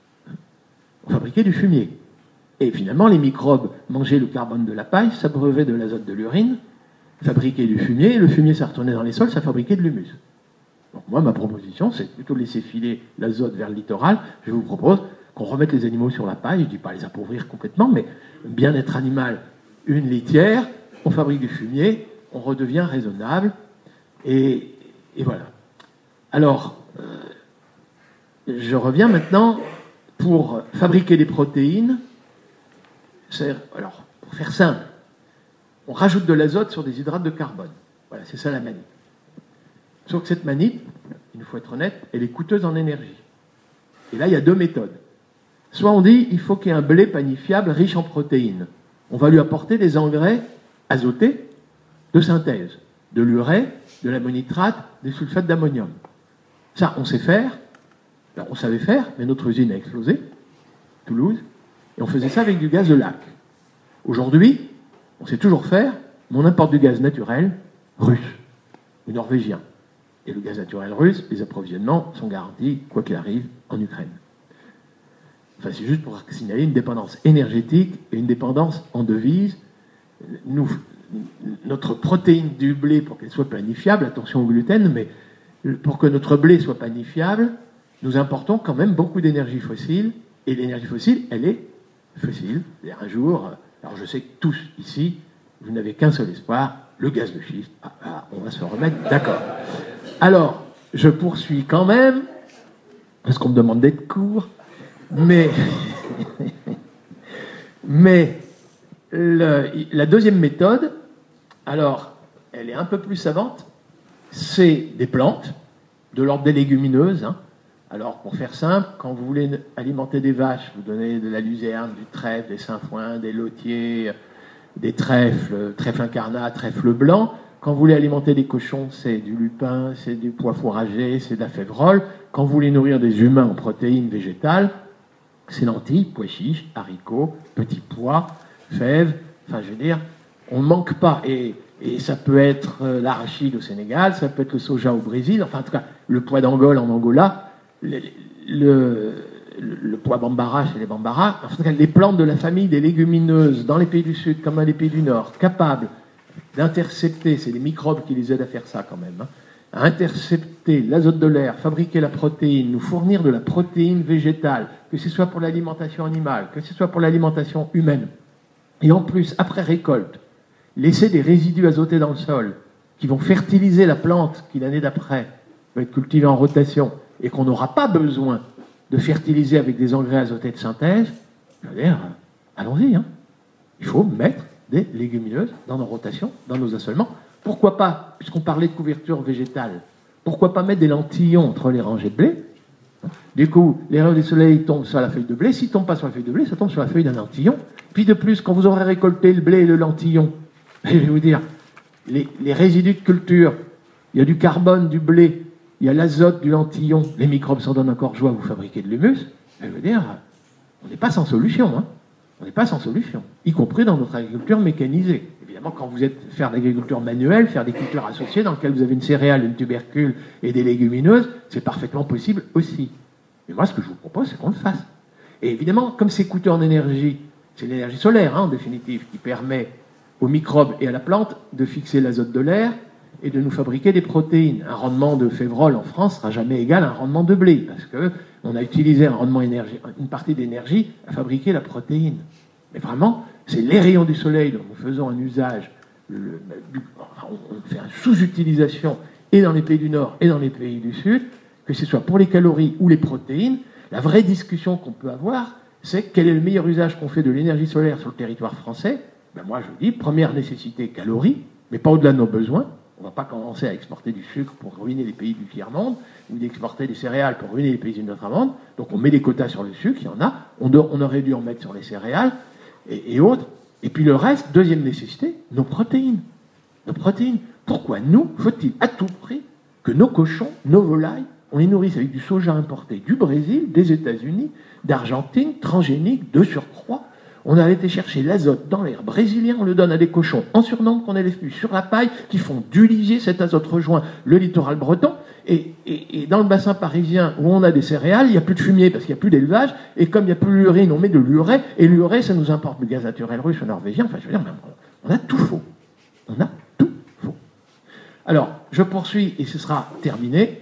on fabriquait du fumier. Et finalement, les microbes mangeaient le carbone de la paille, s'abreuvaient de l'azote de l'urine, fabriquaient du fumier, et le fumier, ça retournait dans les sols, ça fabriquait de l'humus. Donc moi, ma proposition, c'est plutôt de laisser filer l'azote vers le littoral. Je vous propose qu'on remette les animaux sur la paille, je ne dis pas les appauvrir complètement, mais bien-être animal, une litière, on fabrique du fumier, on redevient raisonnable, et, et voilà. Alors, euh, je reviens maintenant pour fabriquer des protéines. Alors, pour faire simple, on rajoute de l'azote sur des hydrates de carbone. Voilà, c'est ça la manip. Sauf que cette manip, il faut être honnête, elle est coûteuse en énergie. Et là, il y a deux méthodes. Soit on dit, il faut qu'il y ait un blé panifiable riche en protéines. On va lui apporter des engrais azotés de synthèse, de l'urée, de l'ammonitrate, des sulfates d'ammonium. Ça, on sait faire. Alors, on savait faire, mais notre usine a explosé, Toulouse, et on faisait ça avec du gaz de lac. Aujourd'hui, on sait toujours faire, mais on importe du gaz naturel russe ou norvégien. Et le gaz naturel russe, les approvisionnements sont garantis, quoi qu'il arrive, en Ukraine. Enfin, c'est juste pour signaler une dépendance énergétique et une dépendance en devises. Nous, notre protéine du blé, pour qu'elle soit planifiable, attention au gluten, mais pour que notre blé soit planifiable, nous importons quand même beaucoup d'énergie fossile, et l'énergie fossile, elle est fossile. C'est-à-dire un jour, alors je sais que tous ici, vous n'avez qu'un seul espoir, le gaz de schiste. Ah, ah, on va se remettre d'accord. Alors, je poursuis quand même, parce qu'on me demande d'être court, mais, mais le, la deuxième méthode, alors, elle est un peu plus savante, c'est des plantes, de l'ordre des légumineuses. Hein. Alors, pour faire simple, quand vous voulez alimenter des vaches, vous donnez de la luzerne, du trèfle, des sainfoins, des lotiers, des trèfles, trèfle incarnat, trèfle blanc. Quand vous voulez alimenter des cochons, c'est du lupin, c'est du pois fourragé, c'est de la févrole. Quand vous voulez nourrir des humains en protéines végétales, c'est lentilles, pois chiches, haricots, petits pois, fèves. Enfin, je veux dire, on ne manque pas. Et, et ça peut être l'arachide au Sénégal, ça peut être le soja au Brésil, enfin, en tout cas, le pois d'Angola en Angola, le, le, le pois bambara chez les bambaras, en tout cas, les plantes de la famille des légumineuses dans les pays du Sud comme dans les pays du Nord, capables d'intercepter, c'est les microbes qui les aident à faire ça quand même, hein, à intercepter l'azote de l'air, fabriquer la protéine, nous fournir de la protéine végétale, que ce soit pour l'alimentation animale, que ce soit pour l'alimentation humaine, et en plus, après récolte, laisser des résidus azotés dans le sol qui vont fertiliser la plante qui l'année d'après va être cultivée en rotation et qu'on n'aura pas besoin de fertiliser avec des engrais azotés de synthèse, je veux dire, allons-y, hein. Il faut mettre des légumineuses dans nos rotations, dans nos assolements. Pourquoi pas, puisqu'on parlait de couverture végétale, pourquoi pas mettre des lentillons entre les rangées de blé? Du coup, les rayons du soleil tombent sur la feuille de blé. S'ils ne tombent pas sur la feuille de blé, ça tombe sur la feuille d'un lentillon. Puis de plus, quand vous aurez récolté le blé et le lentillon, je vais vous dire, les, les résidus de culture, il y a du carbone, du blé, il y a l'azote, du lentillon, les microbes s'en donnent encore joie, vous fabriquez de l'humus, je veux dire, on n'est pas sans solution, hein. On n'est pas sans solution, y compris dans notre agriculture mécanisée. Évidemment, quand vous êtes faire de l'agriculture manuelle, faire des cultures associées dans lesquelles vous avez une céréale, une tubercule et des légumineuses, c'est parfaitement possible aussi. Mais moi, ce que je vous propose, c'est qu'on le fasse. Et évidemment, comme c'est coûteux en énergie, c'est l'énergie solaire, hein, en définitive, qui permet aux microbes et à la plante de fixer l'azote de l'air et de nous fabriquer des protéines. Un rendement de févrole en France sera jamais égal à un rendement de blé, parce que on a utilisé un rendement énergie, une partie d'énergie à fabriquer la protéine. Mais vraiment, c'est les rayons du soleil dont nous faisons un usage, le, le, enfin, on fait une sous-utilisation et dans les pays du Nord et dans les pays du Sud, que ce soit pour les calories ou les protéines. La vraie discussion qu'on peut avoir, c'est quel est le meilleur usage qu'on fait de l'énergie solaire sur le territoire français. Ben moi, je dis, première nécessité, calories, mais pas au-delà de nos besoins. On ne va pas commencer à exporter du sucre pour ruiner les pays du tiers-monde, ou d'exporter des céréales pour ruiner les pays du Notre-Monde. Donc on met des quotas sur le sucre, il y en a. On, doit, on aurait dû en mettre sur les céréales et, et autres. Et puis le reste, deuxième nécessité, nos protéines. Nos protéines. Pourquoi nous, faut-il à tout prix que nos cochons, nos volailles, on les nourrisse avec du soja importé du Brésil, des États-Unis, d'Argentine, transgénique, de surcroît. On a été chercher l'azote dans l'air brésilien, on le donne à des cochons en surnombre qu'on élève plus sur la paille, qui font d'uliser, cet azote rejoint le littoral breton, et, et, et dans le bassin parisien où on a des céréales, il n'y a plus de fumier parce qu'il n'y a plus d'élevage, et comme il n'y a plus l'urine, on met de l'urée, et l'urée, ça nous importe le gaz naturel russe ou norvégien, enfin je veux dire, on a tout faux. On a tout faux. Alors, je poursuis, et ce sera terminé.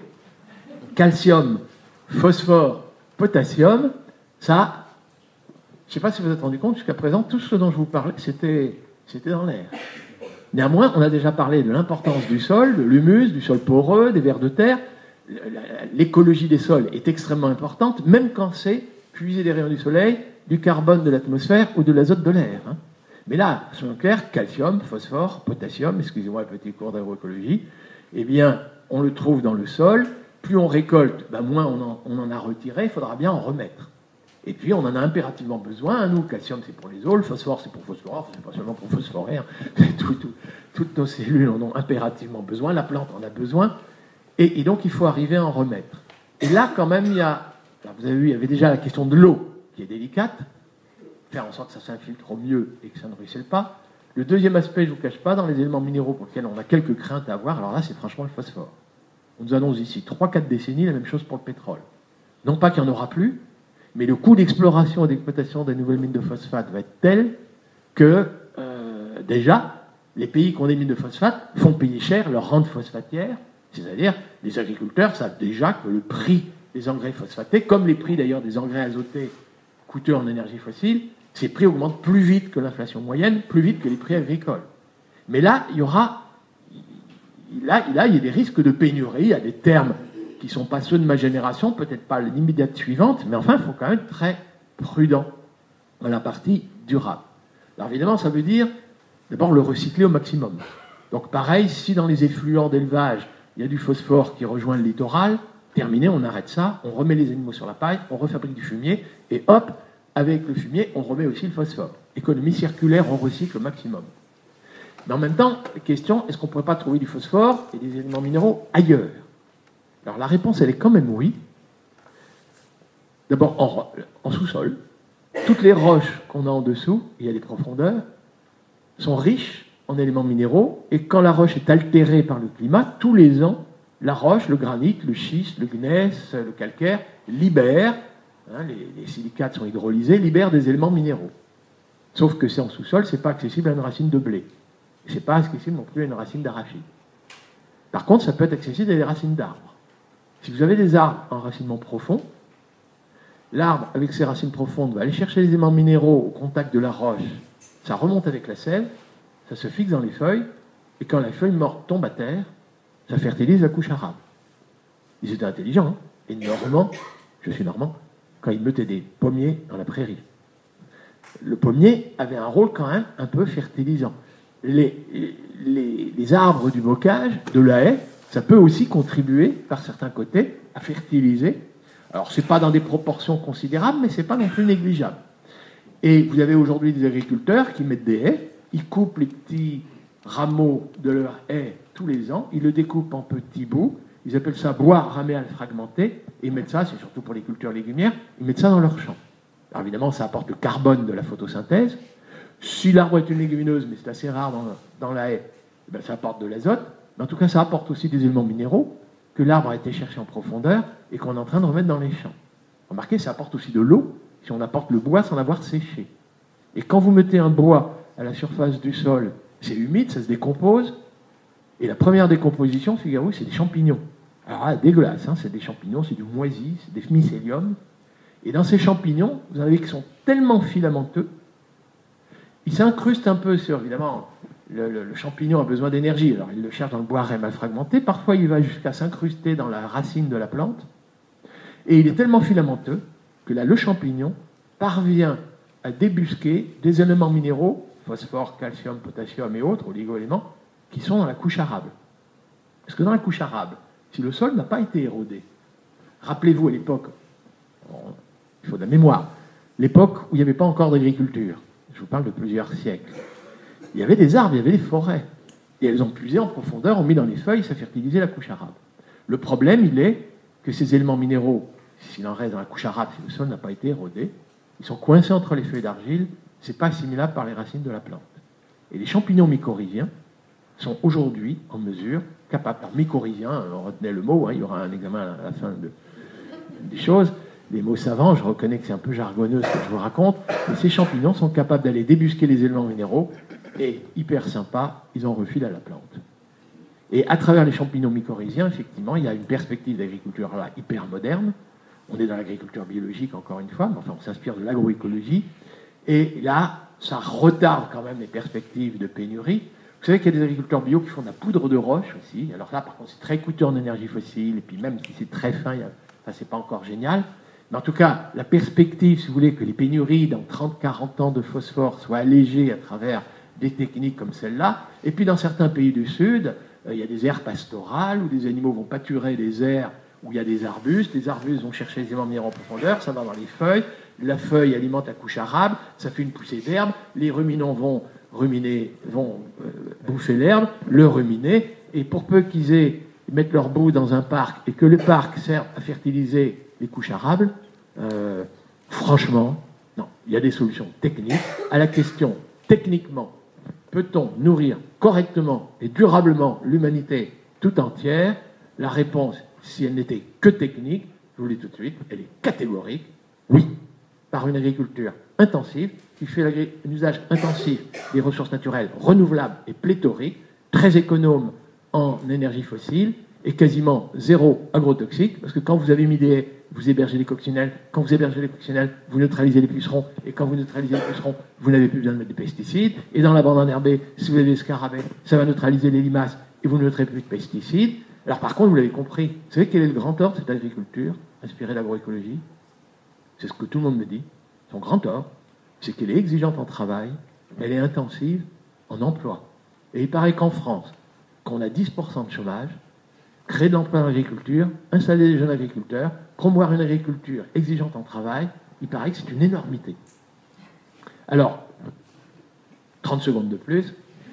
Calcium, phosphore, potassium, ça... Je ne sais pas si vous vous êtes rendu compte, jusqu'à présent, tout ce dont je vous parlais, c'était, c'était dans l'air. Néanmoins, on a déjà parlé de l'importance du sol, de l'humus, du sol poreux, des vers de terre. L'écologie des sols est extrêmement importante, même quand c'est puiser des rayons du soleil, du carbone de l'atmosphère ou de l'azote de l'air. Hein. Mais là, soyons clairs, calcium, phosphore, potassium, excusez-moi un petit cours d'agroécologie, eh bien, on le trouve dans le sol. Plus on récolte, ben moins on en, on en a retiré, il faudra bien en remettre. Et puis, on en a impérativement besoin. Nous, le calcium, c'est pour les os, le phosphore, c'est pour phosphore, c'est pas seulement pour phosphorer. Hein. Tout, tout, toutes nos cellules en ont impérativement besoin, la plante en a besoin. Et, et donc, il faut arriver à en remettre. Et là, quand même, il y a... Alors, vous avez vu, il y avait déjà la question de l'eau, qui est délicate. Faire en sorte que ça s'infiltre au mieux et que ça ne ruisselle pas. Le deuxième aspect, je ne vous cache pas, dans les éléments minéraux pour lesquels on a quelques craintes à avoir, alors là, c'est franchement le phosphore. On nous annonce ici trois quatre décennies, la même chose pour le pétrole. Non pas qu'il n'y en aura plus, mais le coût d'exploration et d'exploitation des nouvelles mines de phosphate va être tel que, euh, déjà, les pays qui ont des mines de phosphate font payer cher leur rente phosphatière, c'est-à-dire les agriculteurs savent déjà que le prix des engrais phosphatés, comme les prix d'ailleurs des engrais azotés coûteux en énergie fossile, ces prix augmentent plus vite que l'inflation moyenne, plus vite que les prix agricoles. Mais là, il y aura, là, là, il y a des risques de pénurie, à des termes qui ne sont pas ceux de ma génération, peut-être pas l'immédiate suivante, mais enfin, il faut quand même être très prudent dans la partie durable. Alors évidemment, ça veut dire d'abord le recycler au maximum. Donc pareil, si dans les effluents d'élevage, il y a du phosphore qui rejoint le littoral, terminé, on arrête ça, on remet les animaux sur la paille, on refabrique du fumier, et hop, avec le fumier, on remet aussi le phosphore. Économie circulaire, on recycle au maximum. Mais en même temps, question, est-ce qu'on ne pourrait pas trouver du phosphore et des éléments minéraux ailleurs? Alors la réponse, elle est quand même oui. D'abord en, en sous-sol. Toutes les roches qu'on a en dessous, il y a des profondeurs, sont riches en éléments minéraux, et quand la roche est altérée par le climat, tous les ans, la roche, le granit, le schiste, le gneiss, le calcaire, libèrent, hein, les, les silicates sont hydrolysés, libèrent des éléments minéraux. Sauf que c'est en sous-sol, c'est pas accessible à une racine de blé. Et c'est pas accessible non plus à une racine d'arachide. Par contre, ça peut être accessible à des racines d'arbres. Si vous avez des arbres en racinement profond, l'arbre, avec ses racines profondes, va aller chercher les éléments minéraux au contact de la roche, ça remonte avec la sève, ça se fixe dans les feuilles, et quand la feuille morte tombe à terre, ça fertilise la couche arabe. Ils étaient intelligents, hein, et normand, je suis normand, quand ils mettaient des pommiers dans la prairie. Le pommier avait un rôle quand même un peu fertilisant. Les, les, les arbres du bocage, de la haie, ça peut aussi contribuer, par certains côtés, à fertiliser. Alors, ce n'est pas dans des proportions considérables, mais ce n'est pas non plus négligeable. Et vous avez aujourd'hui des agriculteurs qui mettent des haies, ils coupent les petits rameau de leur haie tous les ans, ils le découpent en petits bouts, ils appellent ça bois raméal fragmenté, et ils mettent ça, c'est surtout pour les cultures légumières, ils mettent ça dans leur champ. Alors évidemment, ça apporte le carbone de la photosynthèse. Si l'arbre est une légumineuse, mais c'est assez rare dans, dans la haie, ben ça apporte de l'azote, mais en tout cas, ça apporte aussi des éléments minéraux que l'arbre a été chercher en profondeur et qu'on est en train de remettre dans les champs. Remarquez, ça apporte aussi de l'eau, si on apporte le bois sans l'avoir séché. Et quand vous mettez un bois à la surface du sol, c'est humide, ça se décompose, et la première décomposition, figurez-vous, c'est des champignons. Alors là, dégueulasse, hein, c'est des champignons, c'est du moisi, c'est des mycéliums. Et dans ces champignons, vous avez qui sont tellement filamenteux, ils s'incrustent un peu sur, évidemment, le, le, le champignon a besoin d'énergie, alors il le cherche dans le bois rémal fragmenté, parfois il va jusqu'à s'incruster dans la racine de la plante, et il est tellement filamenteux que là, le champignon parvient à débusquer des éléments minéraux, phosphore, calcium, potassium et autres, oligo-éléments, qui sont dans la couche arable. Parce que dans la couche arable, si le sol n'a pas été érodé, rappelez-vous à l'époque, il faut de la mémoire, l'époque où il n'y avait pas encore d'agriculture, je vous parle de plusieurs siècles, il y avait des arbres, il y avait des forêts, et elles ont puisé en profondeur, ont mis dans les feuilles, ça fertilisait la couche arable. Le problème, il est que ces éléments minéraux, s'il en reste dans la couche arable, si le sol n'a pas été érodé, ils sont coincés entre les feuilles d'argile, ce n'est pas assimilable par les racines de la plante. Et les champignons mycorhiziens sont aujourd'hui en mesure, capables, par mycorhiziens, on retenait le mot, hein, il y aura un examen à la fin de, des choses, les mots savants, je reconnais que c'est un peu jargonneux ce que je vous raconte, mais ces champignons sont capables d'aller débusquer les éléments minéraux, et hyper sympa, ils en refilent à la plante. Et à travers les champignons mycorhiziens, effectivement, il y a une perspective d'agriculture là hyper moderne. On est dans l'agriculture biologique, encore une fois, mais enfin, on s'inspire de l'agroécologie. Et là, ça retarde quand même les perspectives de pénurie. Vous savez qu'il y a des agriculteurs bio qui font de la poudre de roche aussi. Alors là, par contre, c'est très coûteux en énergie fossile, et puis même si c'est très fin, ça, c'est pas encore génial. Mais en tout cas, la perspective, si vous voulez, que les pénuries dans trente à quarante ans de phosphore soient allégées à travers des techniques comme celle-là. Et puis, dans certains pays du Sud, euh, il y a des aires pastorales où des animaux vont pâturer des aires où il y a des arbustes. Les arbustes vont chercher les éléments minéraux en profondeur, ça va dans les feuilles. La feuille alimente la couche arable, ça fait une poussée d'herbe. Les ruminants vont ruminer, vont euh, bouffer l'herbe, le ruminer. Et pour peu qu'ils aient, mettent leur bout dans un parc et que le parc serve à fertiliser les couches arables, euh, franchement, non, il y a des solutions techniques. À la question, techniquement, peut-on nourrir correctement et durablement l'humanité tout entière? La réponse, si elle n'était que technique, je vous le dis tout de suite, elle est catégorique, oui, par une agriculture intensive, qui fait un usage intensif des ressources naturelles renouvelables et pléthoriques, très économe en énergie fossile, et quasiment zéro agrotoxique, parce que quand vous avez mis des haies, vous hébergez les coccinelles, quand vous hébergez les coccinelles, vous neutralisez les pucerons, et quand vous neutralisez les pucerons, vous n'avez plus besoin de mettre des pesticides, et dans la bande enherbée, si vous avez des scarabées, ça va neutraliser les limaces, et vous ne mettrez plus de pesticides. Alors par contre, vous l'avez compris, vous savez quel est le grand tort de cette agriculture, inspirée d'agroécologie? C'est ce que tout le monde me dit. Son grand tort, c'est qu'elle est exigeante en travail, elle est intensive en emploi. Et il paraît qu'en France, qu'on a dix pour cent de chômage, créer de l'emploi dans l'agriculture, installer des jeunes agriculteurs, promouvoir une agriculture exigeante en travail, il paraît que c'est une énormité. Alors, trente secondes de plus,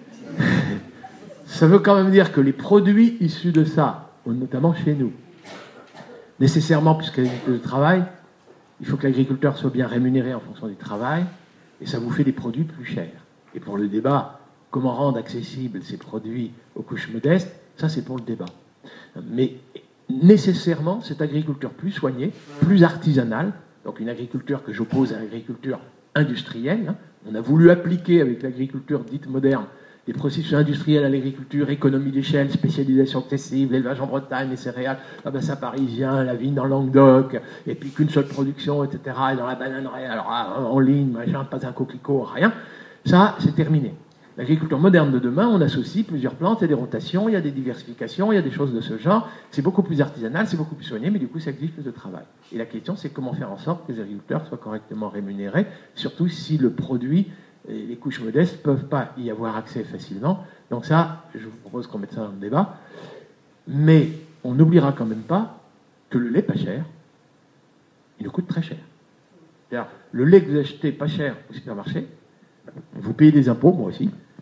ça veut quand même dire que les produits issus de ça, notamment chez nous, nécessairement, puisqu'il y a l'agriculture de travail, il faut que l'agriculteur soit bien rémunéré en fonction du travail, et ça vous fait des produits plus chers. Et pour le débat, comment rendre accessibles ces produits aux couches modestes, ça c'est pour le débat. Mais nécessairement, cette agriculture plus soignée, plus artisanale, donc une agriculture que j'oppose à l'agriculture industrielle, hein, on a voulu appliquer avec l'agriculture dite moderne des processus industriels à l'agriculture, économie d'échelle, spécialisation excessive, l'élevage en Bretagne, les céréales, ah ben ça parisien, la vigne dans le Languedoc, et puis qu'une seule production, et cetera, et dans la bananerie, alors ah, en ligne, machin, pas un coquelicot, rien. Ça, c'est terminé. L'agriculture moderne de demain, on associe plusieurs plantes, il y a des rotations, il y a des diversifications, il y a des choses de ce genre. C'est beaucoup plus artisanal, c'est beaucoup plus soigné, mais du coup, ça exige plus de travail. Et la question, c'est comment faire en sorte que les agriculteurs soient correctement rémunérés, surtout si le produit, les couches modestes ne peuvent pas y avoir accès facilement. Donc ça, je vous propose qu'on mette ça dans le débat. Mais on n'oubliera quand même pas que le lait pas cher, il nous coûte très cher. C'est-à-dire, le lait que vous achetez pas cher au supermarché, vous payez des impôts, moi aussi,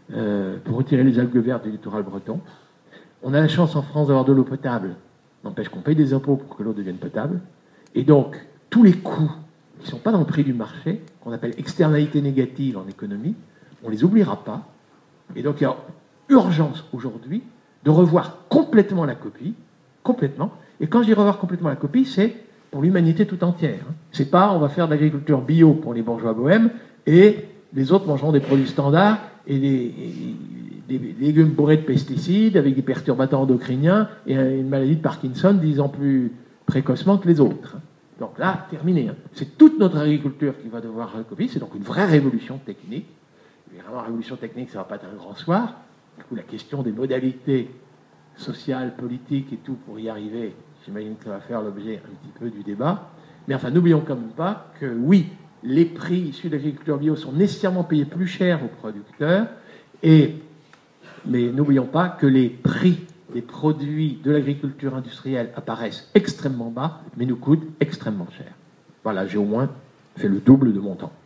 euh, pour retirer les algues vertes du littoral breton. On a la chance en France d'avoir de l'eau potable, n'empêche qu'on paye des impôts pour que l'eau devienne potable. Et donc, tous les coûts qui ne sont pas dans le prix du marché, qu'on appelle externalités négatives en économie, on ne les oubliera pas. Et donc, il y a urgence aujourd'hui de revoir complètement la copie, complètement. Et quand je dis revoir complètement la copie, c'est pour l'humanité tout entière. C'est pas on va faire de l'agriculture bio pour les bourgeois bohèmes et les autres mangeront des produits standards et des, et des légumes bourrés de pesticides avec des perturbateurs endocriniens et une maladie de Parkinson dix ans plus précocement que les autres. Donc là, terminé. C'est toute notre agriculture qui va devoir recopier. C'est donc une vraie révolution technique. Évidemment, la révolution technique, ça ne va pas être un grand soir. Du coup, la question des modalités sociales, politiques et tout pour y arriver, j'imagine que ça va faire l'objet un petit peu du débat. Mais enfin, n'oublions quand même pas que oui, les prix issus de l'agriculture bio sont nécessairement payés plus cher aux producteurs, et, mais n'oublions pas que les prix des produits de l'agriculture industrielle apparaissent extrêmement bas, mais nous coûtent extrêmement cher. Voilà, j'ai au moins fait le double de mon temps.